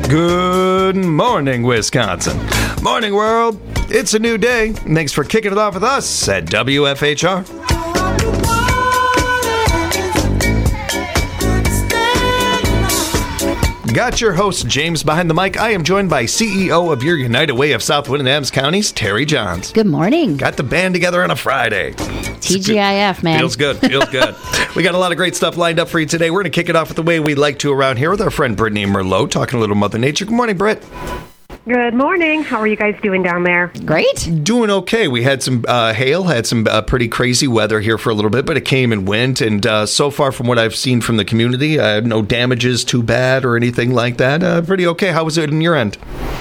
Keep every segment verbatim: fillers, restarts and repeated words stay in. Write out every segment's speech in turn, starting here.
Good morning, Wisconsin. Morning, world. It's a new day. Thanks for kicking it off with us at W F H R. Got your host, James, behind the mic. I am joined by C E O of your United Way of Southwood and Adams Counties, Terry Johns. Good morning. Got the band together on a Friday. T G I F, man. Feels good. Feels good. We got a lot of great stuff lined up for you today. We're going to kick it off with the way we like to around here with our friend Brittany Merlot, talking a little Mother Nature. Good morning, Britt. Good morning. How are you guys doing down there? Great. Doing okay. We had some uh, hail, had some uh, pretty crazy weather here for a little bit, but it came and went. And uh, so far from what I've seen from the community, uh, no damages too bad or anything like that. Uh, pretty okay. How was it on your end?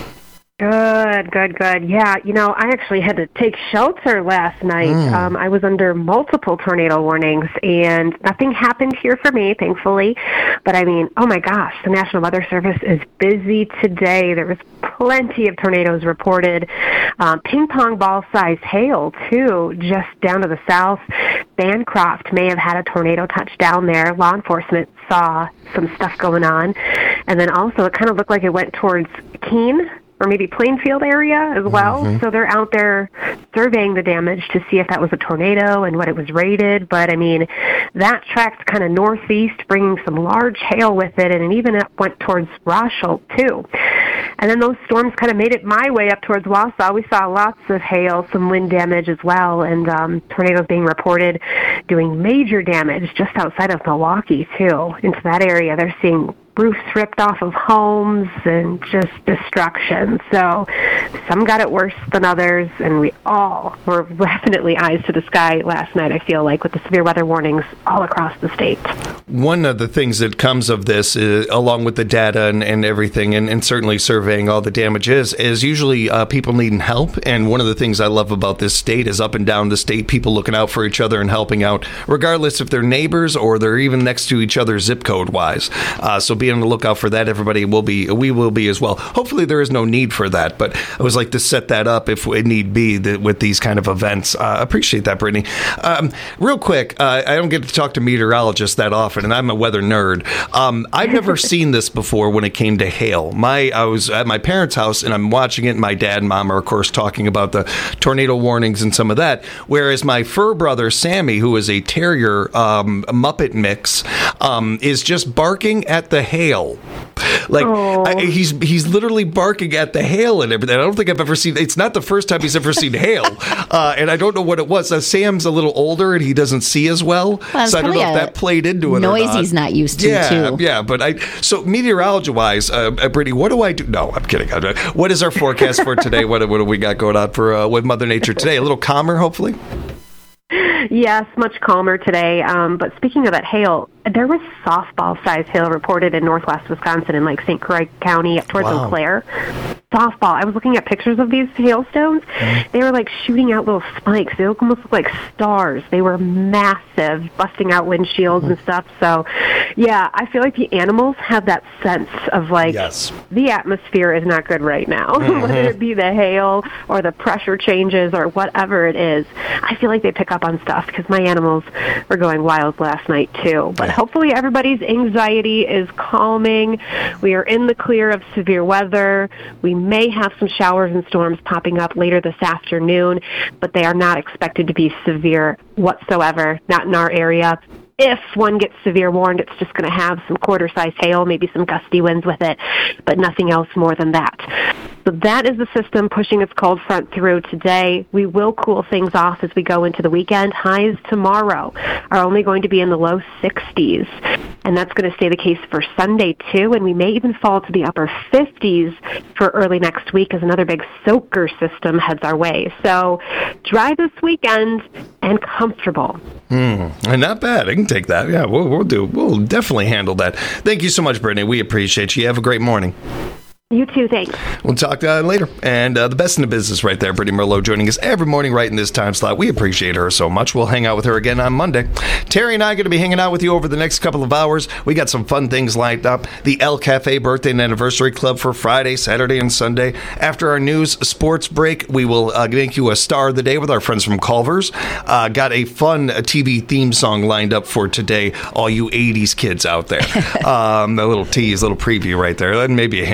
Good, good, good. Yeah, you know, I actually had to take shelter last night. Mm. Um, I was under multiple tornado warnings, and nothing happened here for me, thankfully. But, I mean, oh, my gosh, the National Weather Service is busy today. There was plenty of tornadoes reported. Um, ping-pong ball-sized hail, too, just down to the south. Bancroft may have had a tornado touch down there. Law enforcement saw some stuff going on. And then also it kind of looked like it went towards Keene, or maybe Plainfield area as well. Mm-hmm. So they're out there surveying the damage to see if that was a tornado and what it was rated. But, I mean, that tracked kind of northeast, bringing some large hail with it, and it even went towards Rosholt, too. And then those storms kind of made it my way up towards Wausau. We saw lots of hail, some wind damage as well, and um, tornadoes being reported doing major damage just outside of Milwaukee, too. Into that area, they're seeing roofs ripped off of homes and just destruction. So some got it worse than others, and we all were definitely eyes to the sky last night, I feel like, with the severe weather warnings all across the state. One of the things that comes of this, is, along with the data and, and everything, and, and certainly surveying all the damage is, is usually uh, people needing help. And one of the things I love about this state is up and down the state, people looking out for each other and helping out, regardless if they're neighbors or they're even next to each other zip code-wise. Uh, so be on the lookout for that. Everybody will be, we will be as well. Hopefully there is no need for that, but I always like to set that up if it need be that with these kind of events. I uh, appreciate that, Brittany. Um, real quick, uh, I don't get to talk to meteorologists that often, and I'm a weather nerd. Um, I've never seen this before when it came to hail. My, I was at my parents' house, and I'm watching it, and my dad and mom are, of course, talking about the tornado warnings and some of that, whereas my fur brother, Sammy, who is a terrier um, Muppet mix, um, is just barking at the hail. Like, I, he's he's literally barking at the hail and everything. I don't think I've ever seen, it's not the first time he's ever seen hail. Uh, and I don't know what it was. Uh, Sam's a little older and he doesn't see as well. well so I don't know if that played into it noise or not. He's not used to, yeah, too. Yeah, but I, so meteorology-wise, uh, Brittany, what do I do? No, I'm kidding. What is our forecast for today? What, what do we got going on for uh, with Mother Nature today? A little calmer, hopefully? Yes, much calmer today. Um, but speaking of that hail, there was softball-sized hail reported in northwest Wisconsin in like Saint Croix County up towards wow. Eau Claire. Softball. I was looking at pictures of these hailstones. Mm-hmm. They were like shooting out little spikes. They almost looked like stars. They were massive, busting out windshields mm-hmm. and stuff. So, yeah, I feel like the animals have that sense of like yes. the atmosphere is not good right now. Mm-hmm. Whether it be the hail or the pressure changes or whatever it is, I feel like they pick up on stuff because my animals were going wild last night too. But hopefully everybody's anxiety is calming. We are in the clear of severe weather. We may have some showers and storms popping up later this afternoon, but they are not expected to be severe whatsoever, not in our area. If one gets severe warned, it's just going to have some quarter-sized hail, maybe some gusty winds with it, but nothing else more than that. So that is the system pushing its cold front through today. We will cool things off as we go into the weekend. Highs tomorrow are only going to be in the low sixties, and that's going to stay the case for Sunday, too, and we may even fall to the upper fifties for early next week as another big soaker system heads our way. So dry this weekend and comfortable. Mm, not bad. I can take that. Yeah, we'll, we'll do. We'll definitely handle that. Thank you so much, Brittany. We appreciate you. Have a great morning. You too, thanks. We'll talk uh, later. And uh, the best in the business right there, Brittany Merlot, joining us every morning right in this time slot. We appreciate her so much. We'll hang out with her again on Monday. Terry and I are going to be hanging out with you over the next couple of hours. We got some fun things lined up. The El Cafe Birthday and Anniversary Club for Friday, Saturday, and Sunday. After our news sports break, we will uh, make you a star of the day with our friends from Culver's. Uh, got a fun T V theme song lined up for today, all you eighties kids out there. um, a little tease, a little preview right there, and maybe a hint.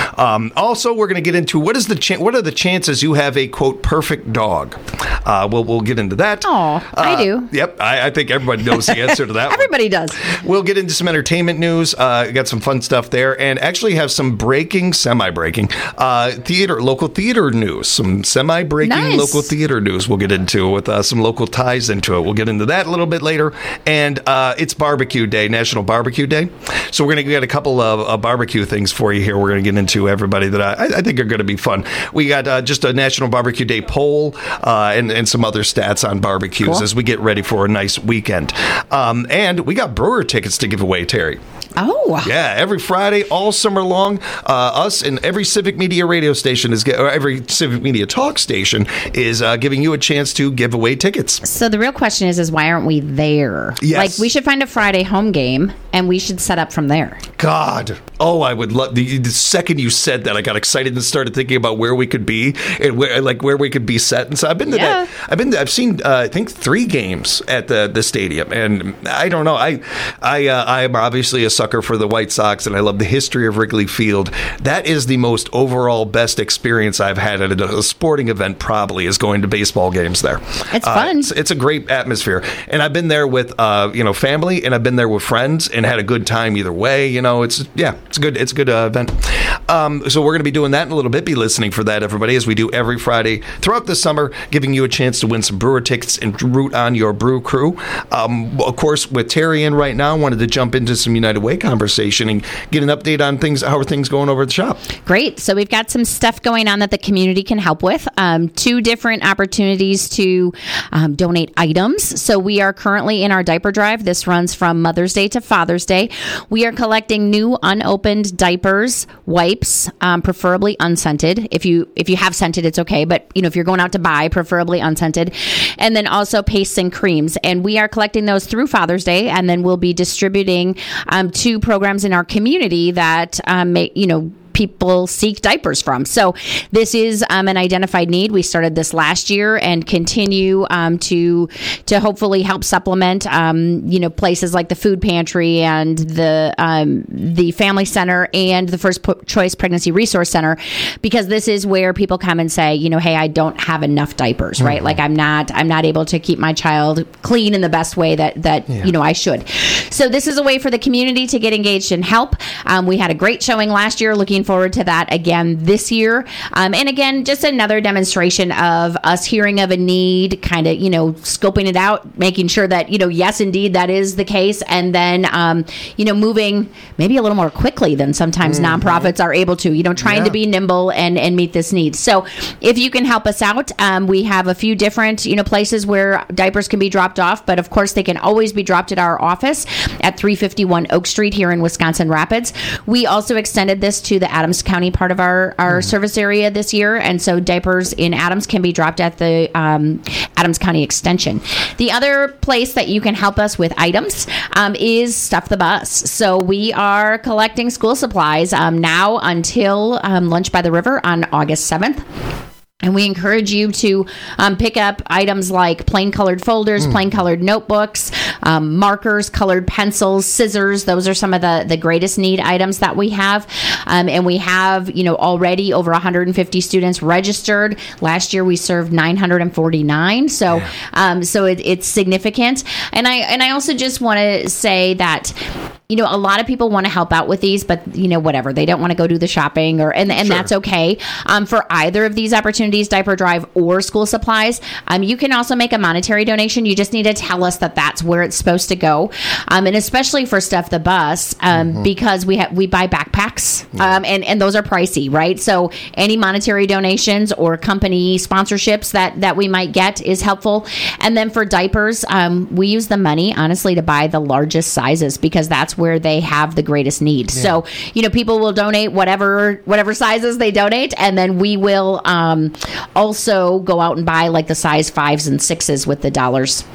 Um, also, we're going to get into what is the cha- what are the chances you have a quote perfect dog. Uh, we'll we'll get into that. Oh, uh, I do. Yep, I, I think everybody knows the answer to that. Everybody one. does. We'll get into some entertainment news. Uh, got some fun stuff there, and actually have some breaking, semi-breaking uh, theater, local theater news. Some semi-breaking Nice. local theater news. We'll get into with uh, some local ties into it. We'll get into that a little bit later. And uh, it's Barbecue Day, National Barbecue Day. So we're going to get a couple of uh, barbecue things for you here. We're going to get into everybody that I, I think are going to be fun. We got uh, just a National Barbecue Day poll uh, and, and some other stats on barbecues Cool. as we get ready for a nice weekend. Um, and we got brewer tickets to give away, Terry. Oh. Yeah, every Friday, all summer long, uh, us and every Civic Media radio station is, get, or every Civic Media talk station is uh, giving you a chance to give away tickets. So the real question is, is why aren't we there? Yes. Like, we should find a Friday home game, and we should set up from there. God, oh, I would love the, the second you said that, I got excited and started thinking about where we could be and where, like, where we could be set. And so I've been to Yeah. that. I've been. To, I've seen, uh, I think, three games at the the stadium, and I don't know. I, I, uh, I am obviously a sucker for the White Sox, and I love the history of Wrigley Field. That is the most overall best experience I've had at a, a sporting event. Probably is going to baseball games there. It's Uh, fun. It's, it's a great atmosphere, and I've been there with uh, you know family, and I've been there with friends, and had a good time either way. You know, it's yeah, it's a good, it's a good uh, event. Um, so we're going to be doing that in a little bit. Be listening for that, everybody, as we do every Friday throughout the summer, giving you a chance to win some brewer tickets and root on your brew crew. Um, of course, with Terry in right now, wanted to jump into some United Way conversation and get an update on things. How are things going over at the shop? Great. So we've got some stuff going on that the community can help with. Um, two different opportunities to um, donate items. So we are currently in our diaper drive. This runs from Mother's Day to Father's Day. We are collecting new unopened diapers, wipes, um, preferably unscented. If you if you have scented, it's okay. But you know, if you're going out to buy, preferably unscented. And then also pastes and creams. And we are collecting those through Father's Day, and then we'll be distributing um, two programs in our community that um, may, you know, people seek diapers from. So this is um, an identified need. We started this last year and continue um, to to hopefully help supplement, um, you know, places like the food pantry and the um, the family center and the First P- Choice Pregnancy Resource Center, because this is where people come and say, you know, hey, I don't have enough diapers, right? Mm-hmm. Like I'm not I'm not able to keep my child clean in the best way that that yeah. you know I should. So this is a way for the community to get engaged and help. Um, we had a great showing last year. Looking forward to that again this year. Um, and again, just another demonstration of us hearing of a need, kind of, you know, scoping it out, making sure that, you know, yes, indeed, that is the case. And then, um, you know, moving maybe a little more quickly than sometimes mm-hmm. nonprofits are able to, you know, trying yeah. to be nimble and, and meet this need. So if you can help us out, um, we have a few different, you know, places where diapers can be dropped off. But of course, they can always be dropped at our office at three fifty-one Oak Street here in Wisconsin Rapids. We also extended this to the Adams County part of our, our mm. service area this year. And so diapers in Adams can be dropped at the um, Adams County Extension. The other place that you can help us with items um, is Stuff the Bus. So we are collecting school supplies um, now until um, Lunch by the River on August seventh. And we encourage you to um, pick up items like plain colored folders, mm. plain colored notebooks, um, markers, colored pencils, scissors. Those are some of the, the greatest need items that we have. Um, and we have, you know, already over one hundred fifty students registered. Last year we served nine hundred forty-nine. So, yeah. um, so it, it's significant. And I and I also just want to say that, you know, a lot of people want to help out with these, but, you know, whatever. They don't want to go do the shopping, or and, and sure. that's okay. Um, for either of these opportunities, diaper drive or school supplies, um, you can also make a monetary donation. You just need to tell us that that's where it's supposed to go. Um, and especially for Stuff the Bus, um, mm-hmm. because we have we buy backpacks, yeah. um, and, and those are pricey, right? So any monetary donations or company sponsorships that, that we might get is helpful. And then for diapers, um, we use the money, honestly, to buy the largest sizes, because that's where they have the greatest need. Yeah. So, you know, people will donate whatever whatever sizes they donate, and then we will um, also go out and buy like the size fives and sixes with the dollars.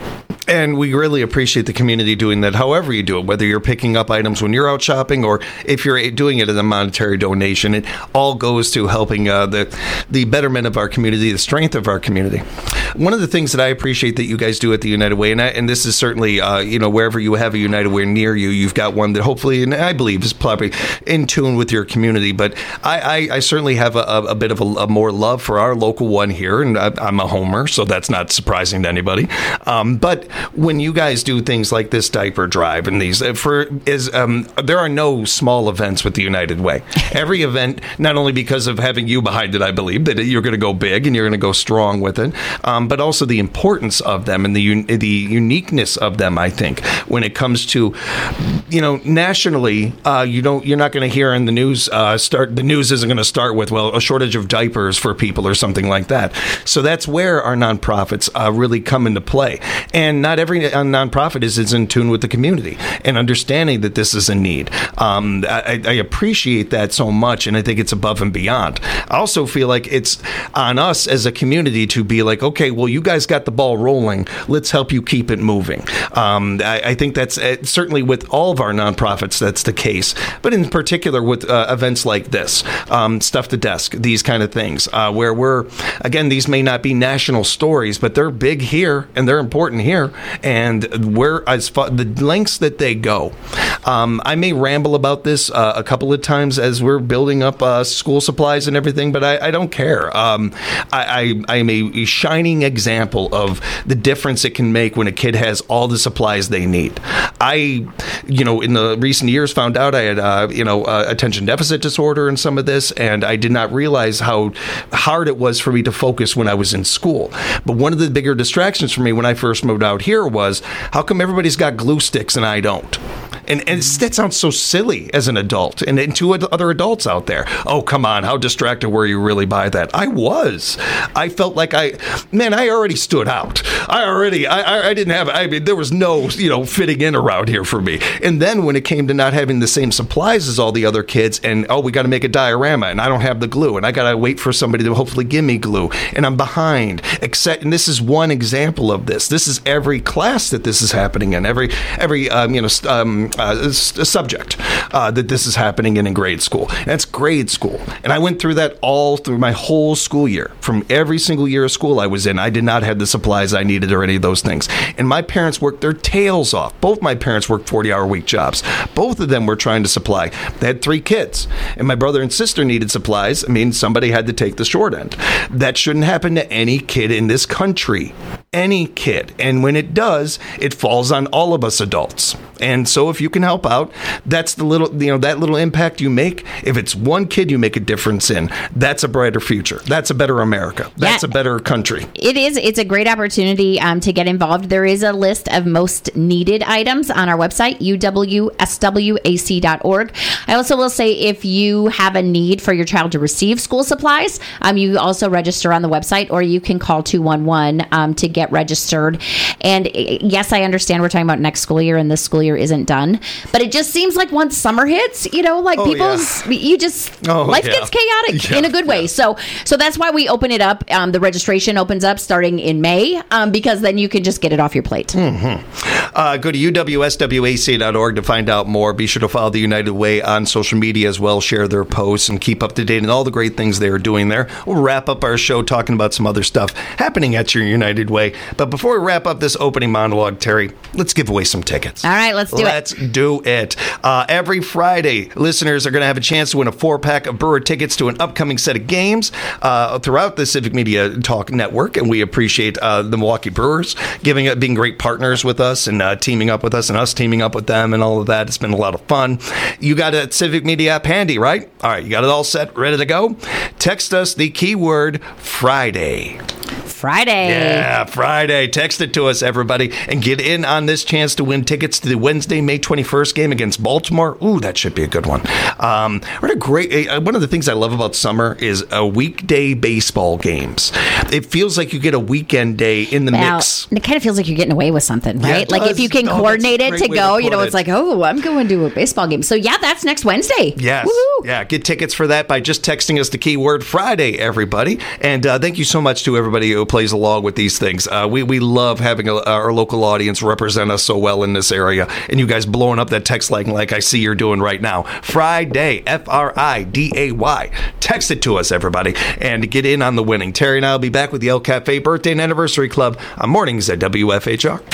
And we really appreciate the community doing that, however you do it, whether you're picking up items when you're out shopping or if you're doing it as a monetary donation. It all goes to helping uh, the, the betterment of our community, the strength of our community. One of the things that I appreciate that you guys do at the United Way, and, I, and this is certainly, uh, you know, wherever you have a United Way near you, you've got one that hopefully, and I believe, is probably in tune with your community. But I, I, I certainly have a, a bit of a, a more love for our local one here, and I, I'm a homer, so that's not surprising to anybody. Um, but when you guys do things like this diaper drive and these, for is um, there are no small events with the United Way. Every event, not only because of having you behind it, I believe that you're going to go big and you're going to go strong with it, um, but also the importance of them and the un- the uniqueness of them. I think when it comes to, you know, nationally, uh, you don't you're not going to hear in the news uh, start the news isn't going to start with, well, a shortage of diapers for people or something like that. So that's where our nonprofits uh, really come into play. And not every nonprofit is, is in tune with the community and understanding that this is a need. Um, I, I appreciate that so much, and I think it's above and beyond. I also feel like it's on us as a community to be like, okay, well, you guys got the ball rolling. Let's help you keep it moving. Um, I, I think that's uh, certainly with all of our nonprofits, that's the case. But in particular with uh, events like this, um, Stuff the Desk, these kind of things, uh, where we're, again, these may not be national stories, but they're big here and they're important here. And where as far, the lengths that they go. Um, I may ramble about this uh, a couple of times as we're building up uh, school supplies and everything, but I, I don't care. Um, I, I, I'm a shining example of the difference it can make when a kid has all the supplies they need. I, you know, in the recent years found out I had, uh, you know, uh, attention deficit disorder and some of this, and I did not realize how hard it was for me to focus when I was in school. But one of the bigger distractions for me when I first moved out here was, how come everybody's got glue sticks and I don't? And, and that sounds so silly as an adult, and, and to other adults out there. Oh, come on, how distracted were you really by that? I was. I felt like I, man, I already stood out. I already, I, I didn't have, I mean, there was no, you know, fitting in around here for me. And then when it came to not having the same supplies as all the other kids, and oh, we got to make a diorama, and I don't have the glue, and I got to wait for somebody to hopefully give me glue, and I'm behind. Except, and this is one example of this. This is every class that this is happening in, every every um, you know um, uh, subject uh, that this is happening in in grade school. And that's grade school, and I went through that all through my whole school year. From every single year of school I was in, I did not have the supplies I needed or any of those things. And my parents worked their tails off. Both my parents worked forty-hour week jobs. Both of them were trying to supply. They had three kids, and my brother and sister needed supplies. I mean, somebody had to take the short end. That shouldn't happen to any kid in this country. Any kid. And when it does, it falls on all of us adults. And so if you can help out, that's the little, you know, that little impact you make. If it's one kid you make a difference in, that's a brighter future. That's a better America. That's yeah, a better country. It is. It's a great opportunity um, to get involved. There is a list of most needed items on our website, U W S W A C dot org. I also will say if you have a need for your child to receive school supplies, um, you also register on the website, or you can call two one one um, to get registered. And yes, I understand we're talking about next school year and this school year isn't done, but it just seems like once summer hits, you know, like oh, people's, yeah. you just, oh, life yeah. gets chaotic yeah. in a good way. Yeah. So, so that's why we open it up. Um, the registration opens up starting in May, um, because then you can just get it off your plate. Mm-hmm. Uh, go to U W S W A C dot org to find out more. Be sure to follow the United Way on social media as well. Share their posts and keep up to date on all the great things they are doing there. We'll wrap up our show talking about some other stuff happening at your United Way. But before we wrap up this opening monologue, Terry, let's give away some tickets. All right, let's do let's it. Let's do it. Uh, every Friday, listeners are going to have a chance to win a four-pack of Brewer tickets to an upcoming set of games uh, throughout the Civic Media Talk Network, and we appreciate uh, the Milwaukee Brewers giving it, being great partners with us and uh, teaming up with us and us teaming up with them and all of that. It's been a lot of fun. You got a Civic Media app handy, right? All right, you got it all set, ready to go? Text us the keyword Friday. Friday. Yeah, Friday. Text it to us, everybody, and get in on this chance to win tickets to the Wednesday, May twenty-first game against Baltimore. Ooh, that should be a good one. Um, what a great, uh, one of the things I love about summer is a weekday baseball games. It feels like you get a weekend day in the well, mix. It kind of feels like you're getting away with something, right? Yeah, like if you can oh, coordinate it to go, to you know, it. it's like, oh, I'm going to a baseball game. So yeah, that's next Wednesday. Yes. Woo-hoo. Yeah, get tickets for that by just texting us the keyword Friday, everybody. And uh, thank you so much to everybody who plays along with these things. Uh, we, we love having a, our local audience represent us so well in this area. And you guys blowing up that text line like I see you're doing right now. Friday, F R I D A Y. Text it to us, everybody, and get in on the winning. Terry and I will be back with the El Cafe Birthday and Anniversary Club on mornings at W F H R.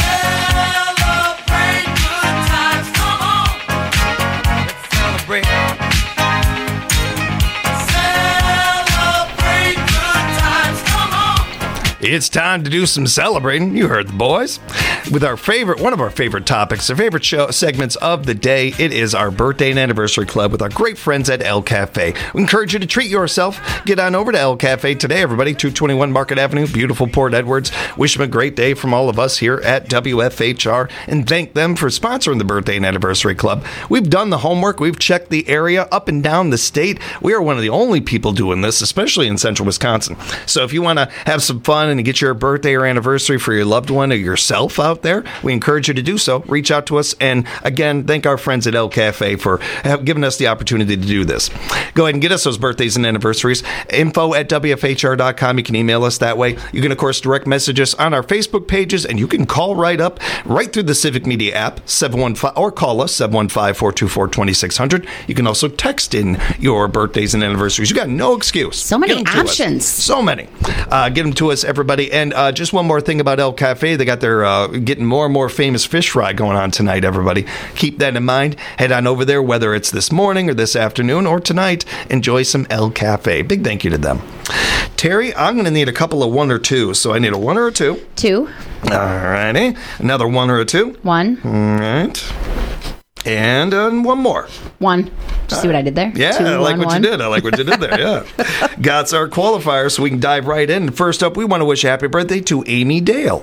It's time to do some celebrating. You heard the boys. With our favorite, one of our favorite topics, our favorite show segments of the day, it is our Birthday and Anniversary Club with our great friends at El Cafe. We encourage you to treat yourself. Get on over to El Cafe today, everybody. two twenty-one Market Avenue, beautiful Port Edwards. Wish them a great day from all of us here at W F H R, and thank them for sponsoring the Birthday and Anniversary Club. We've done the homework. We've checked the area up and down the state. We are one of the only people doing this, especially in central Wisconsin. So if you want to have some fun and get your birthday or anniversary for your loved one or yourself out there, we encourage you to do so. Reach out to us, and again, thank our friends at El Cafe for giving us the opportunity to do this. Go ahead and get us those birthdays and anniversaries. Info at W F H R dot com. You can email us that way. You can, of course, direct message us on our Facebook pages, and you can call right up, right through the Civic Media app, seven one five, or call us, seven one five, four two four, two six zero zero. You can also text in your birthdays and anniversaries. You got no excuse. So many options. So many. Uh, get them to us, everybody. And uh, just one more thing about El Cafe. They got their uh, getting more and more famous fish fry going on tonight, everybody. Keep that in mind. Head on over there, whether it's this morning or this afternoon or tonight. Enjoy some El Cafe. Big thank you to them. Terry, I'm going to need a couple of one or two. So I need a one or a two. Two. All righty. Another one or a two. One. All right. And uh, one more. One. Did you see what I did there? Yeah, Two, I like one, what one. you did. I like what you did there, yeah. Got our qualifiers, so we can dive right in. First up, we want to wish a happy birthday to Amy Dale.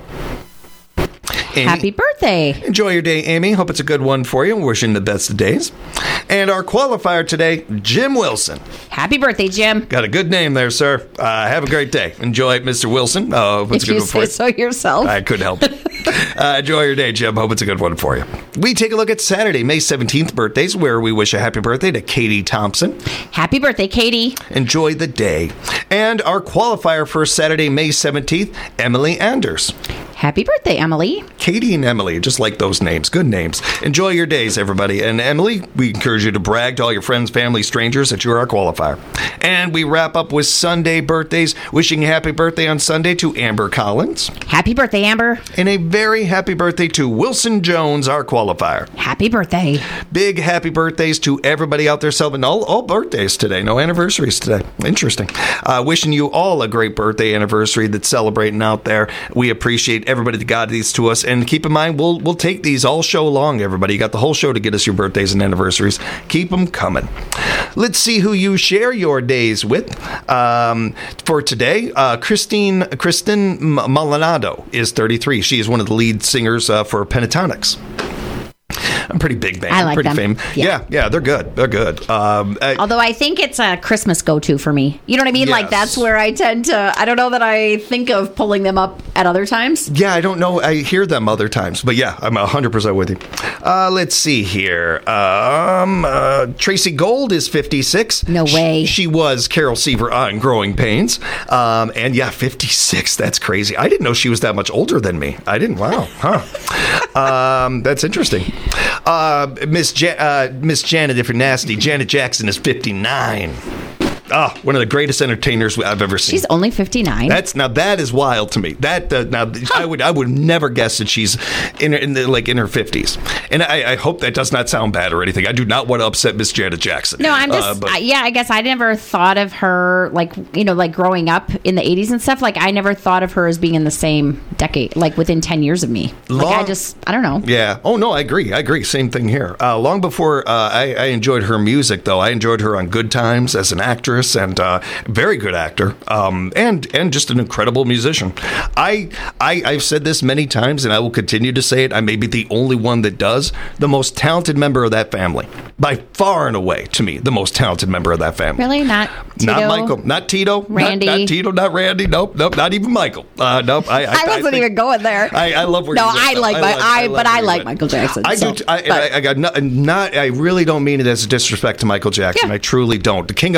Amy, happy birthday. Enjoy your day, Amy. Hope it's a good one for you. Wishing the best of days. And our qualifier today, Jim Wilson. Happy birthday, Jim. Got a good name there, sir. Uh, have a great day. Enjoy it, Mister Wilson. Uh, hope it's if a good you one for you. say so yourself. I could help it. Uh, enjoy your day, Jim. Hope it's a good one for you. We take a look at Saturday, May seventeenth birthdays, where we wish a happy birthday to Katie Thompson. Happy birthday, Katie. Enjoy the day. And our qualifier for Saturday, May seventeenth, Emily Anders. Happy birthday, Emily. Katie and Emily, just like those names. Good names. Enjoy your days, everybody. And Emily, we encourage you to brag to all your friends, family, strangers that you're our qualifier. And we wrap up with Sunday birthdays. Wishing a happy birthday on Sunday to Amber Collins. Happy birthday, Amber. And a very happy birthday to Wilson Jones, our qualifier. Happy birthday. Big happy birthdays to everybody out there celebrating all, all birthdays today. No anniversaries today. Interesting. Uh, wishing you all a great birthday anniversary that's celebrating out there. We appreciate everybody that got these to us. And keep in mind, we'll we'll take these all show long, everybody. You got the whole show to get us your birthdays and anniversaries. Keep them coming. Let's see who you share your days with. Um, for today, uh, Christine Kristen Molinado is thirty-three. She is one of the lead singers uh, for Pentatonics. I'm pretty big band. I like pretty them. Fame. Yeah. yeah, yeah, they're good. They're good. Um, I, Although I think it's a Christmas go-to for me. You know what I mean? Yes. Like that's where I tend to. I don't know that I think of pulling them up at other times. Yeah, I don't know. I hear them other times, but yeah, I'm one hundred percent with you. Uh, let's see here. Um, uh, Tracy Gold is fifty-six. No way. She, she was Carol Seaver on Growing Pains. Um, and yeah, fifty-six. That's crazy. I didn't know she was that much older than me. I didn't. Wow. Huh. um, that's interesting. Uh, Miss ja- uh, Miss Janet, if you're nasty, Janet Jackson is fifty-nine. Oh, one of the greatest entertainers I've ever seen. She's only fifty-nine. That's now that is wild to me. That uh, now huh. I would I would never guess that she's in, in the, like in her fifties. And I, I hope that does not sound bad or anything. I do not want to upset Miss Janet Jackson. No, I'm just uh, but, I, yeah. I guess I never thought of her like you know like growing up in the eighties and stuff. Like I never thought of her as being in the same decade, like within ten years of me. Long, like I just I don't know. Yeah. Oh no, I agree. I agree. Same thing here. Uh, long before uh, I, I enjoyed her music, though, I enjoyed her on Good Times as an actress. And uh, very good actor, um, and and just an incredible musician. I, I I've said this many times, and I will continue to say it. I may be the only one that does. The most talented member of that family, by far and away, to me, the most talented member of that family. Really, not Tito, not Michael, not Tito, Randy, not, not Tito, not Randy. Nope, nope, not even Michael. Uh, nope. I, I, I wasn't I think, even going there. I, I love where no, you went, I like I my love, I, I love but I like went. Michael Jackson. I so, do. T- I, but, I, I got not, not. I really don't mean it as a disrespect to Michael Jackson. Yeah. I truly don't. The king of pop.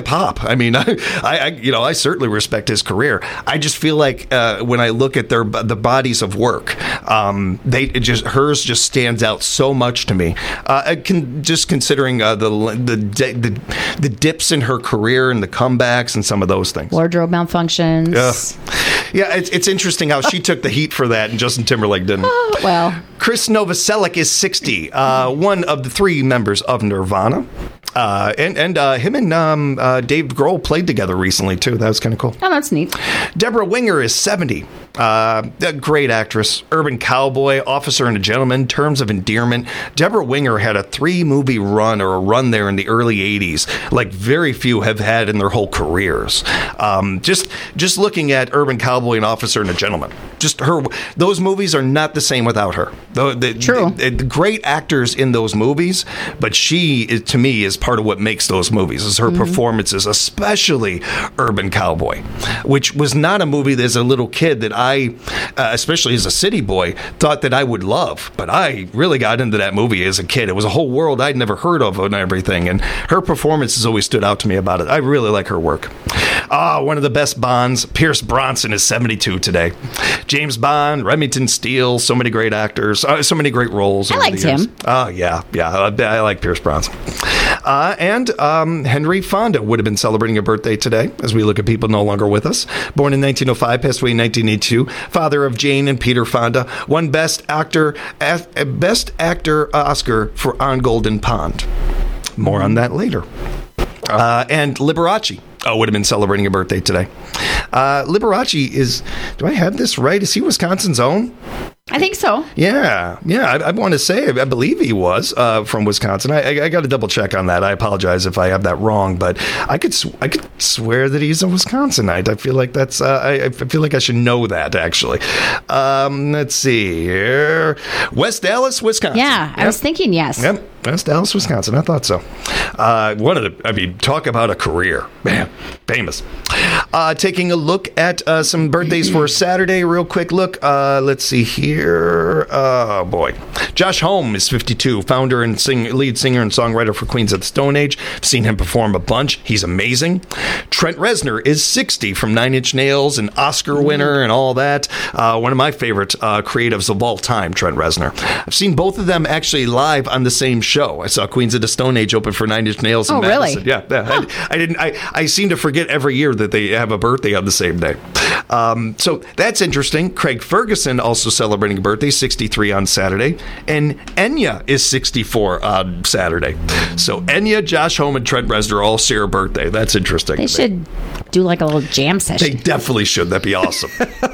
I mean, I, I you know, I certainly respect his career. I just feel like uh, when I look at their the bodies of work, um, they it just hers just stands out so much to me. Uh, I can just considering uh, the, the the the dips in her career and the comebacks and some of those things. Wardrobe malfunctions. Uh, yeah, it's it's interesting how she took the heat for that and Justin Timberlake didn't. Oh, well, Chris Novoselic is sixty, uh, one of the three members of Nirvana. Uh, and and uh, him and um, uh, Dave Grohl played together recently, too. That was kind of cool. Oh, that's neat. Deborah Winger is seventy. Uh, a great actress. Urban Cowboy, Officer and a Gentleman, Terms of Endearment. Deborah Winger had a three-movie run or a run there in the early eighties, like very few have had in their whole careers. Um, just just looking at Urban Cowboy and Officer and a Gentleman, just her. Those movies are not the same without her. The, the, True. The, the great actors in those movies, but she, is, to me, is part of what makes those movies, is her mm-hmm. performances, especially Urban Cowboy, which was not a movie that as a little kid that I, uh, especially as a city boy, thought that I would love. But I really got into that movie as a kid. It was a whole world I'd never heard of and everything. And her performance has always stood out to me about it. I really like her work. Ah, one of the best Bonds, Pierce Bronson, is seventy-two today. James Bond, Remington Steele, so many great actors, uh, so many great roles. I liked him. Oh, yeah, yeah. I, I like Pierce Bronson. Uh, and um, Henry Fonda would have been celebrating a birthday today, as we look at people no longer with us. Born in nineteen oh five, passed away in nineteen eighty-two. Father of Jane and Peter Fonda. Won Best Actor, Best Actor Oscar for On Golden Pond. More on that later. Uh, and Liberace oh, would have been celebrating a birthday today. Uh, Liberace is, do I have this right? Is he Wisconsin's own? I think so. Yeah, yeah. I, I want to say, I believe he was uh, from Wisconsin. I, I, I got to double check on that. I apologize if I have that wrong, but I could sw- I could swear that he's a Wisconsinite. I feel like that's. Uh, I, I feel like I should know that actually. Um, let's see here, West Dallas, Wisconsin. Yeah, I yep. was thinking yes. Yep. West Dallas, Wisconsin. I thought so. Uh, one of the, I mean, talk about a career. Man, famous. Uh, taking a look at uh, some birthdays for Saturday. Real quick look. Uh, let's see here. Oh, boy. Josh Homme is fifty-two. Founder and sing, lead singer and songwriter for Queens of the Stone Age. I've seen him perform a bunch. He's amazing. Trent Reznor is sixty, from Nine Inch Nails, an Oscar winner and all that. Uh, one of my favorite uh, creatives of all time, Trent Reznor. I've seen both of them actually live on the same show. I saw Queens of the Stone Age open for Nine Inch Nails in oh, Madison. Really? Yeah, yeah. Huh. I, I didn't. I, I seem to forget every year that they have a birthday on the same day. Um, so that's interesting. Craig Ferguson also celebrating a birthday, sixty-three on Saturday, and Enya is sixty-four on Saturday. So Enya, Josh Homme, and Trent Reznor all share a birthday. That's interesting. They should do like a little jam session. They definitely should. That'd be awesome.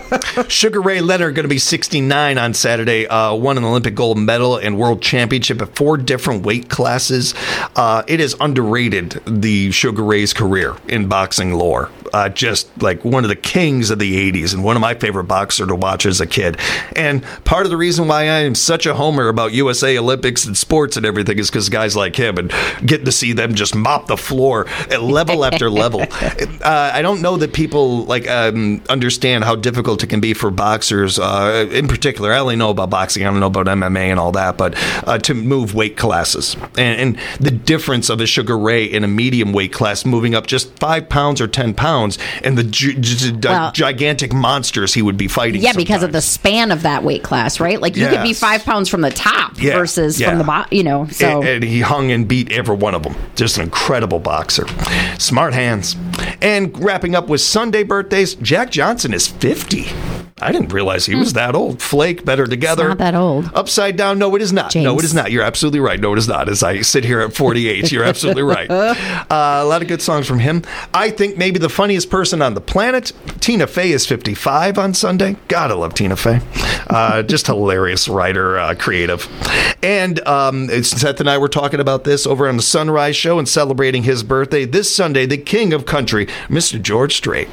Sugar Ray Leonard going to be sixty-nine on Saturday. Uh, won an Olympic gold medal and world championship at four different weight classes. Uh, it is underrated, the Sugar Ray's career in boxing lore. Uh, just like one of the kings of the eighties and one of my favorite boxers to watch as a kid. And part of the reason why I am such a homer about U S A Olympics and sports and everything is because guys like him and getting to see them just mop the floor at level after level. Uh, I don't know that people like um, understand how difficult it can be for boxers uh, in particular. I only know about boxing. I don't know about M M A and all that, but uh, to move weight classes and, and the difference of a Sugar Ray in a medium weight class moving up just five pounds or ten pounds and the gi- gi- well, gigantic monsters he would be fighting. Yeah, sometimes. because of the span of that weight class, right? Like you yes. could be five pounds from the top yeah, versus yeah. from the bottom, you know. So and, and he hung and beat every one of them. Just an incredible boxer. Smart hands. And wrapping up with Sunday birthdays, Jack Johnson is fifty. I didn't realize he was mm. that old. Flake, Better Together. It's not that old. Upside Down. No, it is not. James. No, it is not. You're absolutely right. No, it is not. As I sit here at forty-eight, you're absolutely right. Uh, a lot of good songs from him. I think maybe the funniest person on the planet, Tina Fey, is fifty-five on Sunday. Gotta love Tina Fey. Uh, just hilarious writer, uh, creative. And um, Seth and I were talking about this over on the Sunrise Show and celebrating his birthday this Sunday. The king of country, Mister George Strait.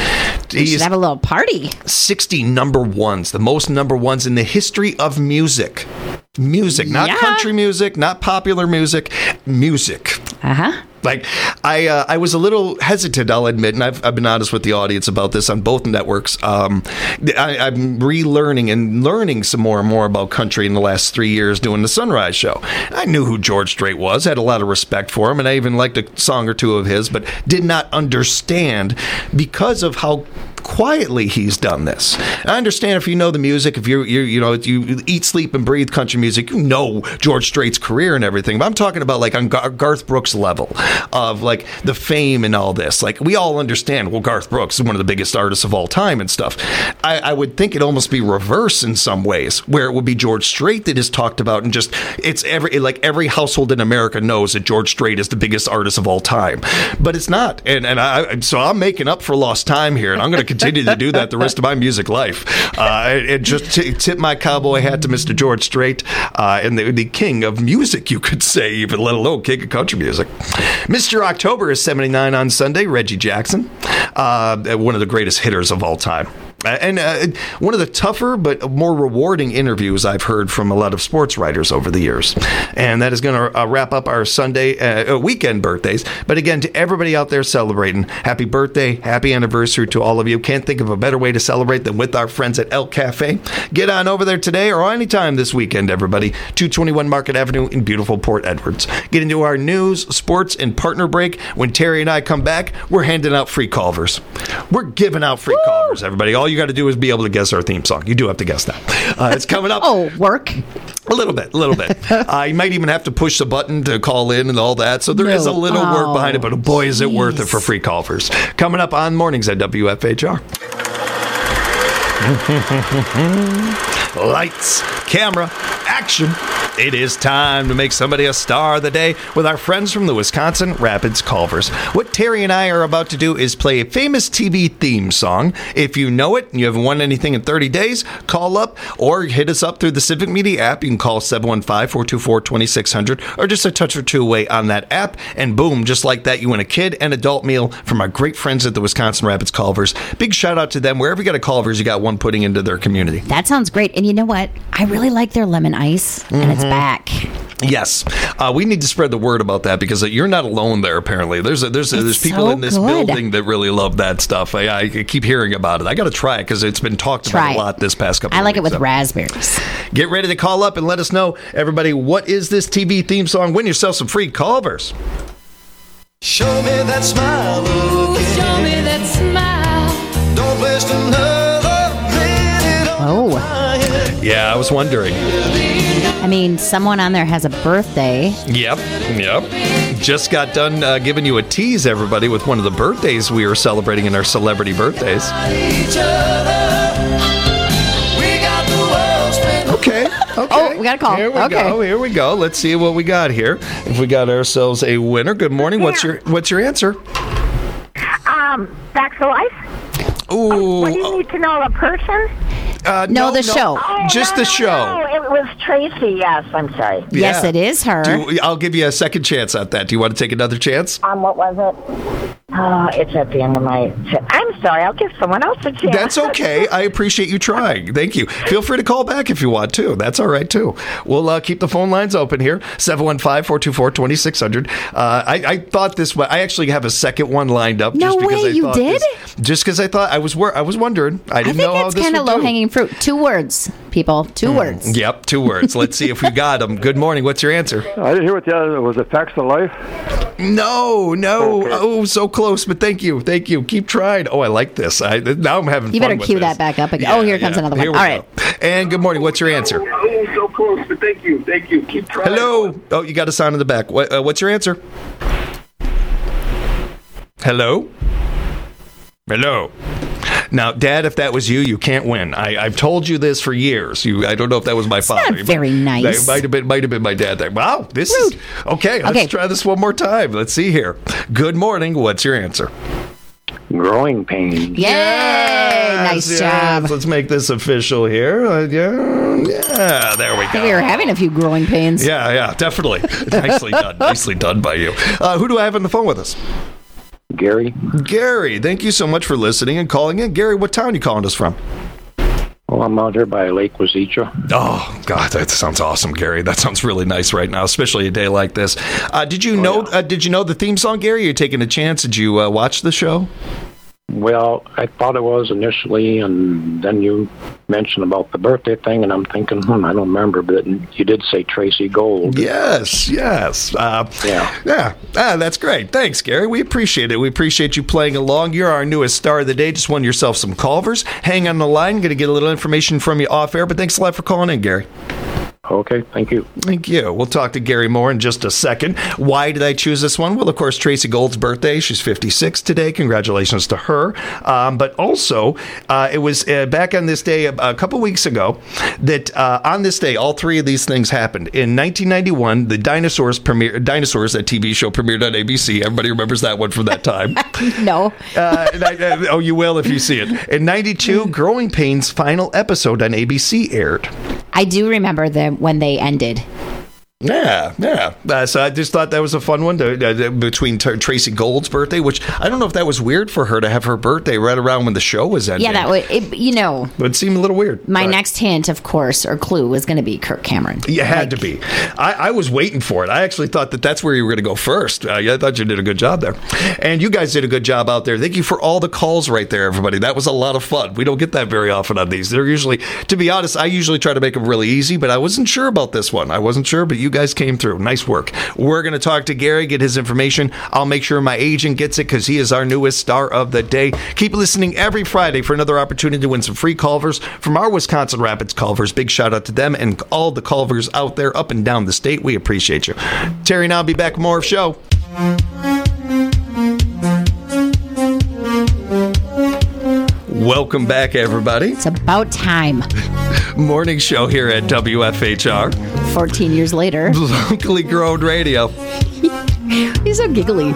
We should have a little party. sixty number ones, the most number ones in the history of music. Music, not yeah. country music, not popular music, music. Uh-huh. Like, I uh, I was a little hesitant, I'll admit, and I've, I've been honest with the audience about this on both networks. Um, I, I'm relearning and learning some more and more about country in the last three years doing the Sunrise Show. I knew who George Strait was, had a lot of respect for him, and I even liked a song or two of his, but did not understand because of how quietly he's done this. I understand if you know the music, if you you you know you eat, sleep, and breathe country music, you know George Strait's career and everything. But I'm talking about like on Gar- Garth Brooks level of like the fame and all this. Like we all understand. Well, Garth Brooks is one of the biggest artists of all time and stuff. I, I would think it almost be reverse in some ways, where it would be George Strait that is talked about and just it's every like every household in America knows that George Strait is the biggest artist of all time. But it's not, and and I so I'm making up for lost time here, and I'm going to continue to do that the rest of my music life. Uh, and just t- tip my cowboy hat to Mister George Strait, uh, and the, the king of music, you could say, even let alone king of country music. Mister October is seventy-nine on Sunday. Reggie Jackson, uh, one of the greatest hitters of all time. Uh, and uh, one of the tougher but more rewarding interviews I've heard from a lot of sports writers over the years. And that is going to uh, wrap up our Sunday uh, weekend birthdays. But again, to everybody out there celebrating, happy birthday, happy anniversary to all of you. Can't think of a better way to celebrate than with our friends at El Cafe. Get on over there today or anytime this weekend, everybody. two twenty-one Market Avenue in beautiful Port Edwards. Get into our news, sports, and partner break. When Terry and I come back, we're handing out free Culvers. We're giving out free Woo! Culvers, everybody. All you got to do is be able to guess our theme song. You do have to guess that. Uh, it's coming up. Oh, work? A little bit, a little bit. uh, you might even have to push the button to call in and all that. So there no. is a little oh, work behind it, but boy, is it geez. worth it for free Culvers. Coming up on Mornings at W F H R. Lights, camera, action. It is time to make somebody a star of the day with our friends from the Wisconsin Rapids Culvers. What Terry and I are about to do is play a famous T V theme song. If you know it and you haven't won anything in thirty days, call up or hit us up through the Civic Media app. You can call seven one five, four two four, two six zero zero or just a touch or two away on that app. And boom, just like that, you win a kid and adult meal from our great friends at the Wisconsin Rapids Culvers. Big shout out to them. Wherever you got a Culvers, you got one putting into their community. That sounds great. And you know what? I really like their lemon ice, mm-hmm. and it's back. Yes, uh, we need to spread the word about that because you're not alone there. Apparently, there's a, there's a, there's people so in this good. building that really love that stuff. I, I keep hearing about it. I got to try it because it's been talked try about a lot this past couple. I of like weeks, it with so. raspberries. Get ready to call up and let us know, everybody. What is this T V theme song? Win yourself some free Culvers. Show me that smile again. Show me that smile. Don't waste another minute on Oh. my Yeah, I was wondering. I mean, someone on there has a birthday. Yep, yep. Just got done uh, giving you a tease, everybody, with one of the birthdays we are celebrating in our celebrity birthdays. each other. We got the world spent. Okay. Okay. Oh, we got a call. Here we Okay. go. Here we go. Let's see what we got here. If we got ourselves a winner. Good morning. What's your What's your answer? Um, back for life? Ooh. What do you need to know, a person? Uh, No, the show. Oh, Just no, the no, show. No, it was Tracy, yes, I'm sorry. Yes, Yeah. it is her. Do, I'll give you a second chance at that. Do you want to take another chance? Um, what was it? Oh, it's at the end of my... I'm sorry, I'll give someone else a chance. That's okay. I appreciate you trying. Thank you. Feel free to call back if you want to. That's all right, too. We'll uh, keep the phone lines open here. seven one five, four two four, two six zero zero. Uh, I, I thought this one... I actually have a second one lined up. No just because way, I you thought did? This, just because I thought... I was wor- I was wondering. I I didn't think know how it's this kind would of do. low-hanging fruit. Two words, people. Two words. Yep, two words. Let's see if we got them. Good morning. What's your answer? I didn't hear what the other was. It Facts of Life? No, no. Okay. Oh, so close, but thank you. Thank you. Keep trying. Oh, I like this. I, now I'm having You fun better with cue this. that back up again. Oh, here comes another one. Here we All go. right. And good morning. What's your answer? Oh, so close, but thank you. Thank you. Keep trying. Hello. Oh, you got a sound in the back. What, uh, what's your answer? Hello? Hello? Now, Dad, if that was you, you can't win. I, I've told you this for years. You, I don't know if that was my father. not very nice. That might have been, might have been my dad. There. Wow, this is okay. Let's Okay. try this one more time. Let's see here. Good morning. What's your answer? Growing pains. Yay! Nice Yes, job. yes. Let's make this official here. Uh, yeah, yeah. There we I think go. we were having a few growing pains. Yeah, yeah, definitely. Nicely done. Nicely done by you. Uh, who do I have on the phone with us? Gary. Gary, thank you so much for listening and calling in. Gary, what town are you calling us from? Oh, Well, I'm out here by Lake Wazeecha. Oh, God, that sounds awesome, Gary. That sounds really nice right now, especially a day like this. Uh, did you Oh, know? yeah. Uh, did you know the theme song, Gary? You're taking a chance. Did you uh, watch the show? Well, I thought it was initially, and then you mentioned about the birthday thing, and I'm thinking, hmm, I don't remember, but you did say Tracy Gold. Yes, yes. Uh, Yeah. Yeah. Ah, that's great. Thanks, Gary. We appreciate it. We appreciate you playing along. You're our newest star of the day. Just won yourself some Culvers. Hang on the line. Going to get a little information from you off air, but thanks a lot for calling in, Gary. Okay, thank you. Thank you. We'll talk to Gary more in just a second. Why did I choose this one? Well, of course, Tracy Gold's birthday. She's fifty-six today. Congratulations to her. Um, but also, uh, it was uh, back on this day a, a couple weeks ago that uh, on this day, all three of these things happened. In nineteen ninety-one, the Dinosaurs premiere, Dinosaurs, that T V show, premiered on A B C. Everybody remembers that one from that time. No. Uh, and I, uh, oh, you will if you see it. In ninety-two, Growing Pains' final episode on A B C aired. I do remember them when they ended. Yeah, yeah. Uh, so I just thought that was a fun one to, uh, between t- Tracy Gold's birthday, which I don't know if that was weird for her to have her birthday right around when the show was ending. Yeah, that would, it, you know, It would seem a little weird. my but- next hint, of course, or clue was going to be Kirk Cameron. You had Like, to be. I, I was waiting for it. I actually thought that that's where you were going to go first. Uh, yeah, I thought you did a good job there. And you guys did a good job out there. Thank you for all the calls right there, everybody. That was a lot of fun. We don't get that very often on these. They're usually, to be honest, I usually try to make them really easy, but I wasn't sure about this one. I wasn't sure, but you guys came through. Nice work. We're going to talk to Gary, get his information. I'll make sure my agent gets it because he is our newest star of the day. Keep listening every Friday for another opportunity to win some free Culvers from our Wisconsin Rapids Culvers. Big shout out to them and all the Culvers out there up and down the state. We appreciate you. Terry and I'll be back with more of show. Welcome back, everybody. It's about time. Morning show here at W F H R. fourteen years later. Locally grown radio. He's so giggly.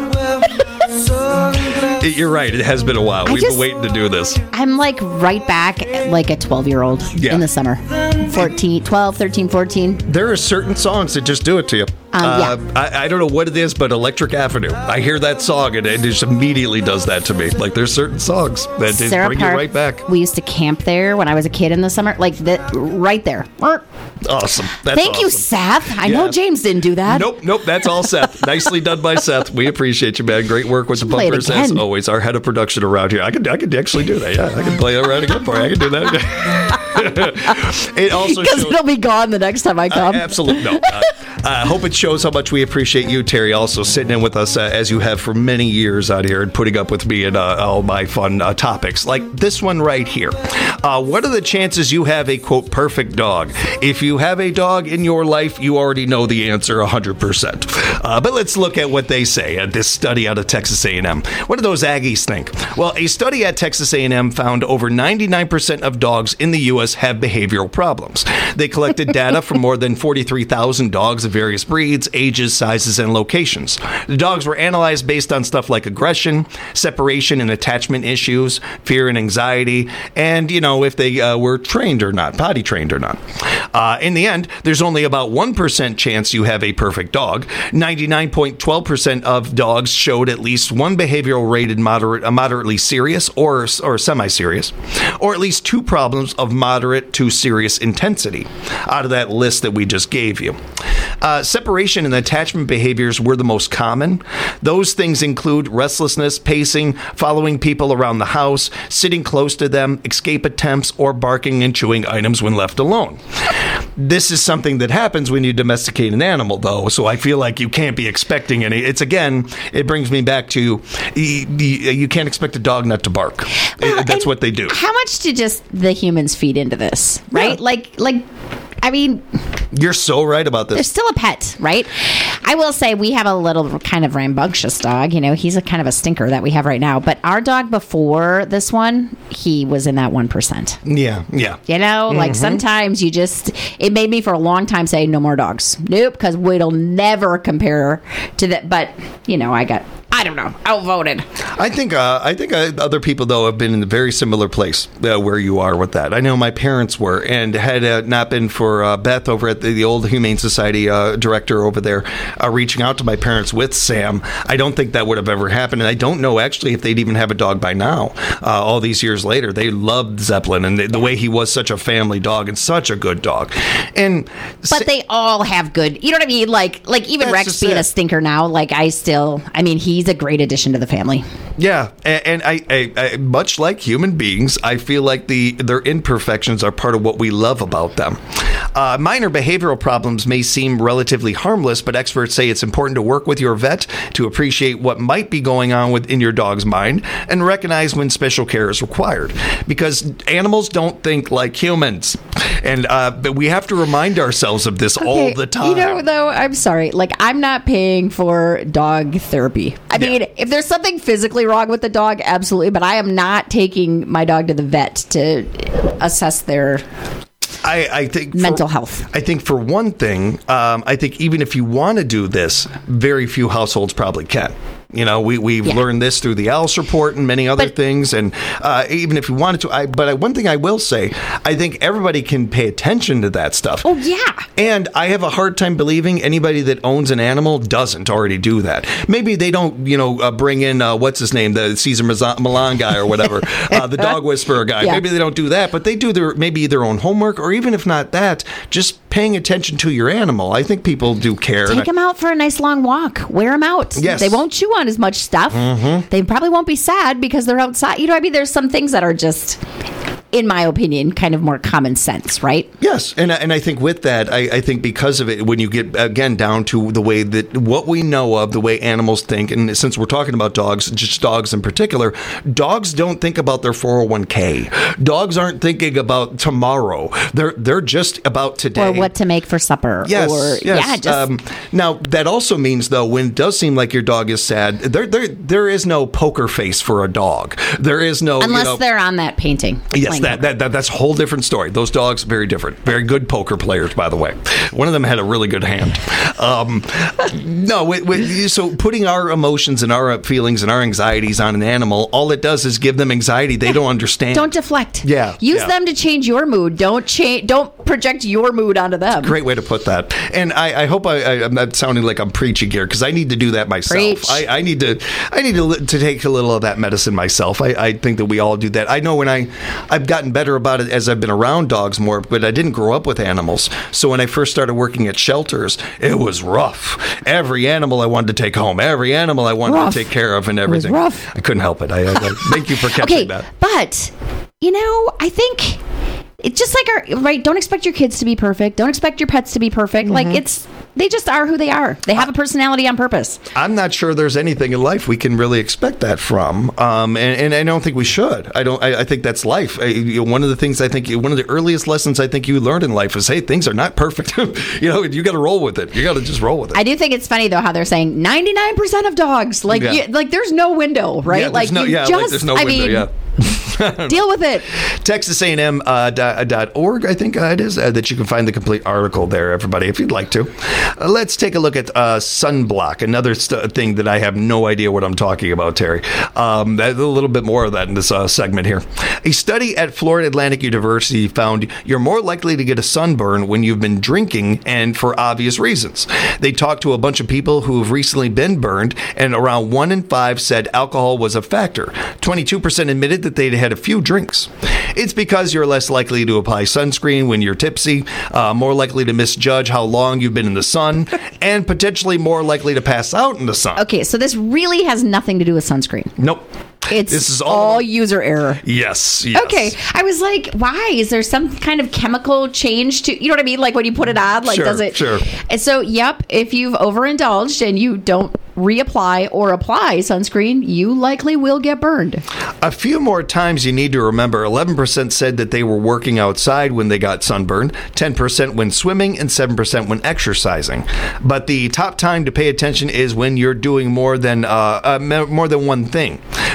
You're right. It has been a while. I We've just- been waiting to do this. I'm like right back like a twelve-year-old Yeah. in the summer. fourteen, twelve, thirteen, fourteen. There are certain songs that just do it to you. Um, uh, I, I don't know what it is, but Electric Avenue. I hear that song and it just immediately does that to me. Like there's certain songs that just Sarah bring Park, you right back. We used to camp there when I was a kid in the summer. Like that, right there. Awesome. That's Thank you, awesome. Seth. I Yeah. know James didn't do that. Nope, nope. That's all Seth. Nicely done by Seth. We appreciate you, man. Great work with the Play it bumpers as again. always. Our head of production around here. I could, I could actually do that. Yeah, I can play it around again for you. I can do that. It also Because shows. it'll be gone the next time I come. Uh, absolutely no. Uh, I hope it shows how much we appreciate you, Terry, also sitting in with us uh, as you have for many years out here and putting up with me and uh, all my fun uh, topics like this one right here. Uh, what are the chances you have a quote perfect dog? If you have a dog in your life, you already know the answer one hundred percent. Uh, but let's look at what they say at this study out of Texas A and M. What do those Aggies think? Well, a study at Texas A and M found over ninety-nine percent of dogs in the U S have behavioral problems. They collected data from more than forty-three thousand dogs of various breeds, ages, sizes, and locations. The dogs were analyzed based on stuff like aggression, separation and attachment issues, fear and anxiety, and, you know, if they uh, were trained or not, potty trained or not. Uh, in the end, there's only about one percent chance you have a perfect dog. ninety-nine point one two percent of dogs showed at least one behavioral rated moderate, uh, moderately serious or, or semi-serious, or at least two problems of moderate to serious intensity out of that list that we just gave you. Uh, separation and attachment behaviors were the most common. Those things include restlessness, pacing, following people around the house, sitting close to them, escape attempts, or barking and chewing items when left alone. This is something that happens when you domesticate an animal, though, so I feel like you can't be expecting any. It's, again, it brings me back to you, you can't expect a dog not to bark. Well, It- that's and what they do. How much do just the humans feed into this, right? Yeah. Like, like, I mean, You're so right about they're this. still a pet, right? I will say we have a little kind of rambunctious dog. You know, he's a kind of a stinker that we have right now. But our dog before this one, he was in that one percent. Yeah, yeah. You know, like sometimes you just, it made me for a long time say no more dogs. Nope, because it'll never compare to that. But, you know, I got, I I don't know, outvoted. I think uh, I think uh, other people, though, have been in a very similar place uh, where you are with that. I know my parents were, and had it not been for uh, Beth over at the, the old Humane Society uh, director over there uh, reaching out to my parents with Sam, I don't think that would have ever happened. And I don't know, actually, if they'd even have a dog by now, uh, all these years later. They loved Zeppelin, and the, the way he was such a family dog and such a good dog. And But Sa- they all have good, you know what I mean? Like, like even That's Rex just being it. a stinker now, like I still, I mean, he's a great addition to the family. Yeah, and, and I, I, I, much like human beings, I feel like the their imperfections are part of what we love about them. Uh, minor behavioral problems may seem relatively harmless, but experts say it's important to work with your vet to appreciate what might be going on within your dog's mind and recognize when special care is required. Because animals don't think like humans, and uh, but we have to remind ourselves of this all Okay, the time. You know, though, I'm sorry. Like, I'm not paying for dog therapy. I Yeah. mean, if there's something physically wrong with the dog, absolutely. But I am not taking my dog to the vet to assess their I, I think mental for, health. I think for one thing, um, I think even if you want to do this, very few households probably can. You know, we, we've Yeah. learned this through the Alice Report and many other But- things. And uh, even if you wanted to, I, but I, one thing I will say, I think everybody can pay attention to that stuff. Oh, yeah. And I have a hard time believing anybody that owns an animal doesn't already do that. Maybe they don't, you know, uh, bring in, uh, what's his name, the Cesar Milan guy or whatever, uh, the dog whisperer guy. Yeah. Maybe they don't do that, but they do their maybe their own homework, or even if not that, just paying attention to your animal. I think people do care. Take them out for a nice long walk. Wear them out. Yes. They won't chew on as much stuff. Mm-hmm. They probably won't be sad because they're outside. You know, I mean, there's some things that are just, in my opinion, kind of more common sense, right? Yes, and and I think with that, I, I think because of it, when you get again down to the way that what we know of the way animals think, and since we're talking about dogs, just dogs in particular, dogs don't think about their four oh one k. Dogs aren't thinking about tomorrow. They're they're just about today. Or what to make for supper. Yes, Or, yes. yeah, just. um, now that also means though, when it does seem like your dog is sad, there there there is no poker face for a dog. There is no unless you know, they're on that painting. Yes, playing that, that, that that's a whole different story. Those dogs, very different. Very good poker players, by the way. One of them had a really good hand. Um, no, we, we, so putting our emotions and our feelings and our anxieties on an animal, all it does is give them anxiety they don't understand. Don't deflect. Yeah, Use yeah. them to change your mood. Don't change. Don't project your mood onto them. Great way to put that. And I, I hope I, I, I'm not sounding like I'm preaching here, because I need to do that myself. Preach. I, I need to I need to, li- to take a little of that medicine myself. I, I think that we all do that. I know when I, I've gotten better about it as I've been around dogs more, but I didn't grow up with animals. So when I first started working at shelters, it was rough. Every animal I wanted to take home, every animal I wanted Rough. to take care of and was everything. rough. I couldn't help it. I, I, I thank you for catching Okay, that. but you know, I think it's just like our right. Don't expect your kids to be perfect. Don't expect your pets to be perfect. Like it's they just are who they are. They have a personality on purpose. I'm not sure there's anything in life we can really expect that from, um, and, and I don't think we should. I don't. I, I think that's life. I, you know, one of the things I think, one of the earliest lessons I think you learned in life is, hey, things are not perfect. you know, you got to roll with it. You got to just roll with it. I do think it's funny though how they're saying ninety-nine percent of dogs like Yeah. you, like there's no window, right? Yeah, like there's no, you yeah, just like there's no I window. mean, yeah. deal with it. Texas A and M uh, dot, dot org, I think uh, it is, uh, that you can find the complete article there, everybody, if you'd like to. Uh, let's take a look at uh, sunblock, another st- thing that I have no idea what I'm talking about, Terry. Um, a little bit more of that in this uh, segment here. A study at Florida Atlantic University found you're more likely to get a sunburn when you've been drinking, and for obvious reasons. They talked to a bunch of people who have recently been burned, and around one in five said alcohol was a factor. twenty-two percent admitted that they'd had a few drinks. It's because you're less likely to apply sunscreen when you're tipsy, uh, more likely to misjudge how long you've been in the sun, and potentially more likely to pass out in the sun. Okay, so this really has nothing to do with sunscreen. Nope. It's This is all, all- user error. Yes, yes. Okay, I was like, why? Is there some kind of chemical change to, you know what I mean? Like when you put it on, like Sure, does it? sure. And so, yep, if you've overindulged and you don't reapply or apply sunscreen, you likely will get burned. A few more times you need to remember, eleven percent said that they were working outside when they got sunburned, ten percent when swimming, and seven percent when exercising. But the top time to pay attention is when you're doing more than uh, uh, more than one thing.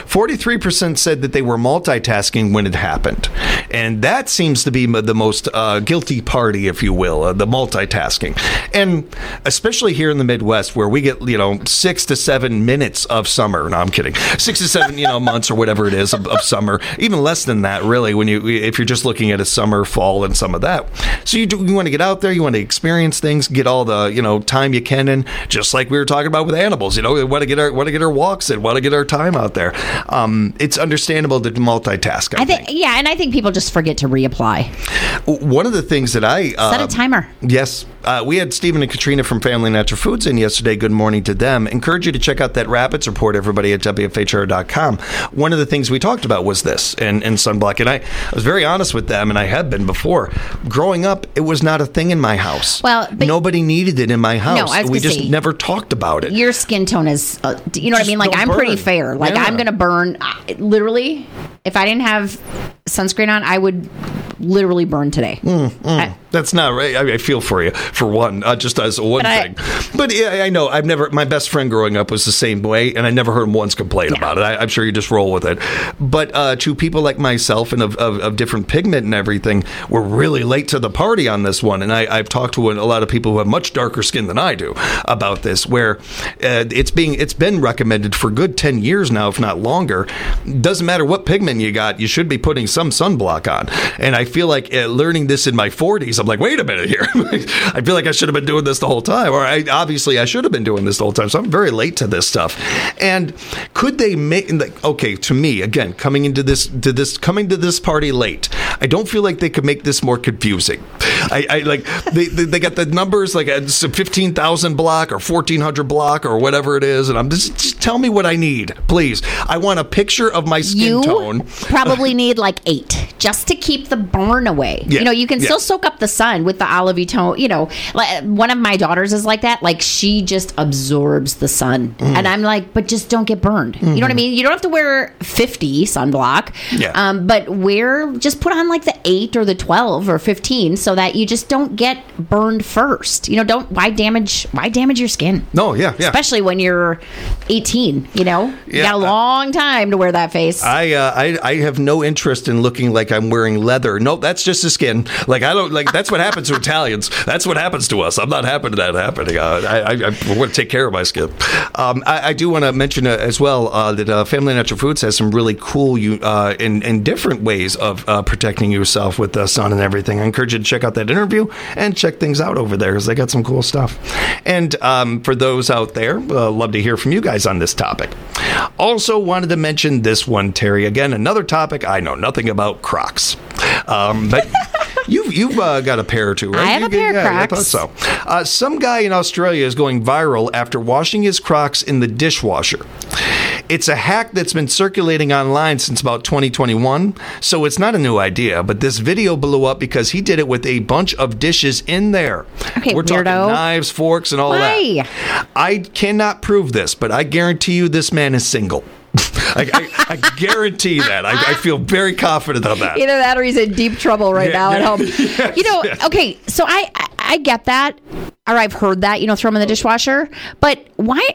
forty-three percent said that they were multitasking when it happened. And that seems to be the most uh, guilty party, if you will, uh, the multitasking. And especially here in the Midwest, where we get, you know, six to seven minutes of summer. No, I'm kidding. Six to seven, you know, months or whatever it is of, of summer. Even less than that, really, when you if you're just looking at a summer, fall, and some of that. So you do, you want to get out there, you want to experience things, get all the, you know, time you can in, just like we were talking about with animals. You know, we want to get our want to get our walks in, want to get our time out there. Um, it's understandable to multitask. I, I think, think, yeah, and I think people just forget to reapply. One of the things that I uh, set a timer. Yes, uh, we had Stephen and Katrina from Family Natural Foods in yesterday. Good morning to them. Encourage you to check out that Rapids report, everybody, at W F H R dot com. One of the things we talked about was this and, and sunblock, and I, I was very honest with them, and I had been before. Growing up, it was not a thing in my house. Well, but nobody needed it in my house. No, I was we gonna just say, never talked about it. Your skin tone is, uh, you know Just what I mean? Like, don't I'm burn. pretty fair. Like, Yeah. I'm going to burn. uh, Literally, if I didn't have sunscreen on, I would literally burn today. Mm, mm. I, That's not right. I, I feel for you, for one, uh, just as one But I- thing. But yeah, I know. I've never. My best friend growing up was the same way, and I never heard him once complain Yeah. about it. I, I'm sure you just roll with it. But uh, to people like myself and of, of, of different pigment and everything, we're really late to the party on this one. And I, I've talked to a lot of people who have much darker skin than I do about this, where uh, it's being it's been recommended for good ten years now, if not longer. Doesn't matter what pigment you got, you should be putting some sunblock on. And I feel like uh, learning this in my forties, I'm like, wait a minute here. I feel like I should have been doing this the whole time, or I, obviously I should have been doing this the whole time. So I'm very late to this stuff. And could they make? Okay, to me, again, coming into this to this coming to this party late, I don't feel like they could make this more confusing. I, I like they, they they got the numbers like a fifteen thousand block or fourteen hundred block or whatever it is, and I'm just, just tell me what I need, please. I want a picture of my skin you tone. probably need like eight just to keep the burn away. Yeah. You know, you can Yeah. still soak up the sun with the olivey tone. You know, like one of my daughters is like that. Like she just absorbs the sun, Mm. and I'm like, but just don't get burned. Mm-hmm. You know what I mean? You don't have to wear fifty sunblock. Yeah. Um, but wear just put on like the eight or the twelve or fifteen so that you just don't get burned first. You know, don't why damage why damage your skin? No, yeah, yeah. Especially when you're eighteen. You know, you Yeah, got a uh, long time to wear that face. I, uh, I I have no interest in looking like I'm wearing leather. Nope, that's just the skin. Like I don't like. That's what happens to Italians. That's what happens to us. I'm not happy to that happening. Uh, I, I I want to take care of my skin. Um, I, I do want to mention uh, as well uh, that uh, Family Natural Foods has some really cool you uh, in in different ways of uh, protecting yourself with the sun and everything. I encourage you to check out that interview and check things out over there because they got some cool stuff. And um, for those out there, uh, love to hear from you guys on this topic. Also wanted to mention this one, Terry. Again, another topic I know nothing about Crocs, um, but. You've, you've uh, got a pair or two, right? I have You- a pair of yeah, I Crocs. thought so. Uh, some guy in Australia is going viral after washing his Crocs in the dishwasher. It's a hack that's been circulating online since about twenty twenty-one, so it's not a new idea, but this video blew up because he did it with a bunch of dishes in there. Okay, We're talking weirdo. knives, forks, and all Why? that. I cannot prove this, but I guarantee you this man is single. I, I, I guarantee that. I, I feel very confident on that. Either that or he's in deep trouble right Yeah, now at yeah. home. Yes, you know, yes. okay, so I, I I get that, or I've heard that, you know, throw them in the dishwasher, but why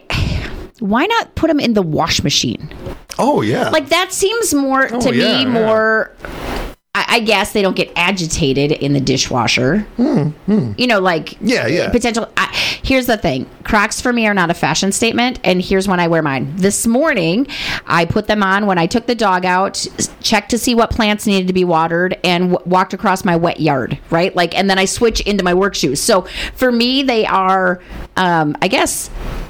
why not put them in the wash machine? Oh, yeah. Like that seems more Oh, to yeah, me yeah. more. I, I guess they don't get agitated in the dishwasher. You know, like Yeah, yeah. potential. I, here's the thing: Crocs for me are not a fashion statement, and here's when I wear mine. This morning, I put them on when I took the dog out, checked to see what plants needed to be watered, and w- walked across my wet yard. Right, like, and then I switch into my work shoes. So for me, they are, um, I guess.